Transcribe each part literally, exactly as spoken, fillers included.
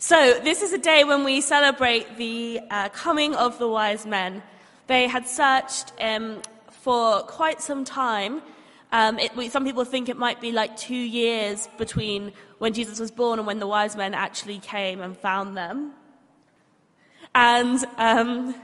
So this is a day when we celebrate the uh, coming of the wise men. They had searched um, for quite some time. Um, it, we, some people think it might be like two years between when Jesus was born and when the wise men actually came and found them. And um,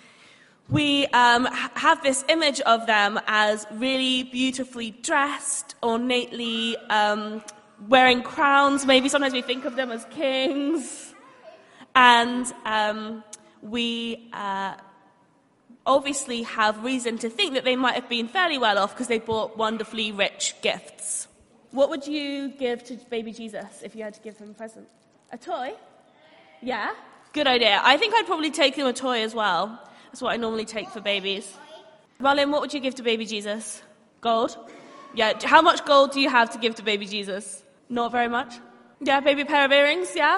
we um, ha- have this image of them as really beautifully dressed, ornately um, wearing crowns. Maybe sometimes we think of them as kings. And um, we uh, obviously have reason to think that they might have been fairly well off because they bought wonderfully rich gifts. What would you give to baby Jesus if you had to give him a present? A toy? Yeah? Good idea. I think I'd probably take him a toy as well. That's what I normally take for babies. Rollin, what would you give to baby Jesus? Gold? Yeah. How much gold do you have to give to baby Jesus? Not very much? Yeah, maybe a pair of earrings, yeah?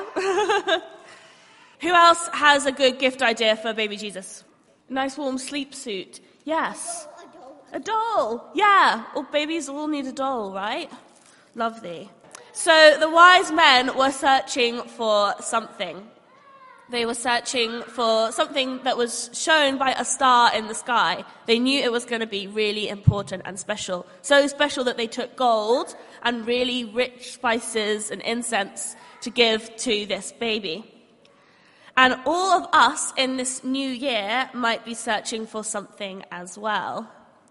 Who else has a good gift idea for baby Jesus? A nice warm sleep suit. Yes. A doll. Yeah. All babies all need a doll, right? Lovely. So the wise men were searching for something. They were searching for something that was shown by a star in the sky. They knew it was going to be really important and special. So special that they took gold and really rich spices and incense to give to this baby. And all of us in this new year might be searching for something as well.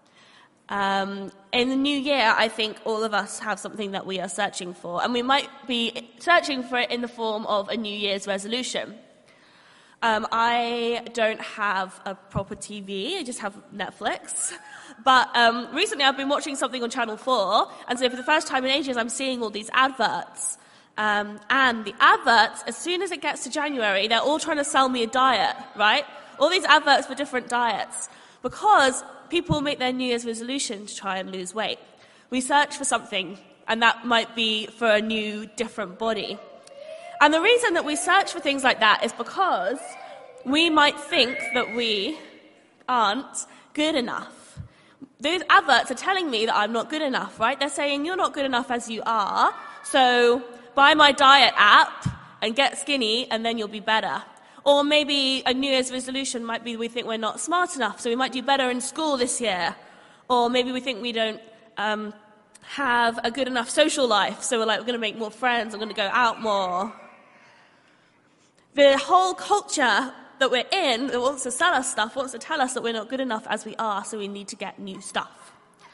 Um, in the new year, I think all of us have something that we are searching for. And we might be searching for it in the form of a New Year's resolution. Um, I don't have a proper T V, I just have Netflix. But um, recently I've been watching something on Channel four, and so for the first time in ages I'm seeing all these adverts. Um, and the adverts, as soon as it gets to January, they're all trying to sell me a diet, right? All these adverts for different diets. Because people make their New Year's resolution to try and lose weight. We search for something, and that might be for a new, different body. And the reason that we search for things like that is because we might think that we aren't good enough. Those adverts are telling me that I'm not good enough, right? They're saying you're not good enough as you are, so buy my diet app and get skinny and then you'll be better. Or maybe a New Year's resolution might be we think we're not smart enough, so we might do better in school this year. Or maybe we think we don't um, have a good enough social life, so we're like, we're going to make more friends, I'm going to go out more. The whole culture that we're in that wants to sell us stuff, wants to tell us that we're not good enough as we are, so we need to get new stuff.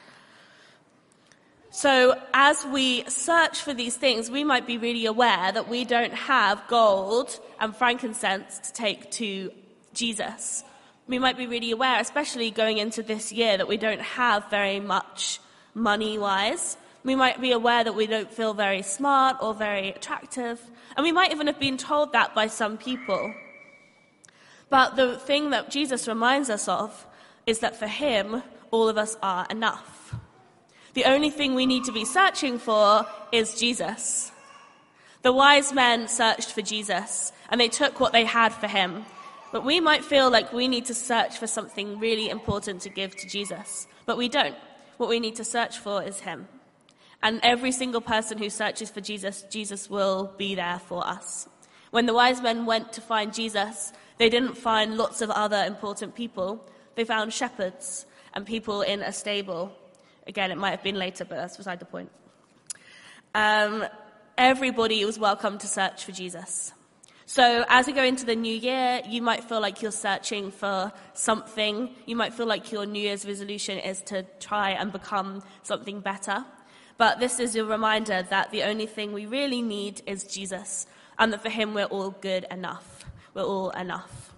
So as we search for these things, we might be really aware that we don't have gold and frankincense to take to Jesus. We might be really aware, especially going into this year, that we don't have very much money-wise. We might be aware that we don't feel very smart or very attractive. And we might even have been told that by some people. But the thing that Jesus reminds us of is that for him, all of us are enough. The only thing we need to be searching for is Jesus. The wise men searched for Jesus, and they took what they had for him. But we might feel like we need to search for something really important to give to Jesus. But we don't. What we need to search for is him. And every single person who searches for Jesus, Jesus will be there for us. When the wise men went to find Jesus, they didn't find lots of other important people. They found shepherds and people in a stable. Again, it might have been later, but that's beside the point. Um, everybody was welcome to search for Jesus. So as we go into the new year, you might feel like you're searching for something. You might feel like your New Year's resolution is to try and become something better. But this is a reminder that the only thing we really need is Jesus, and that for him we're all good enough. We're all enough.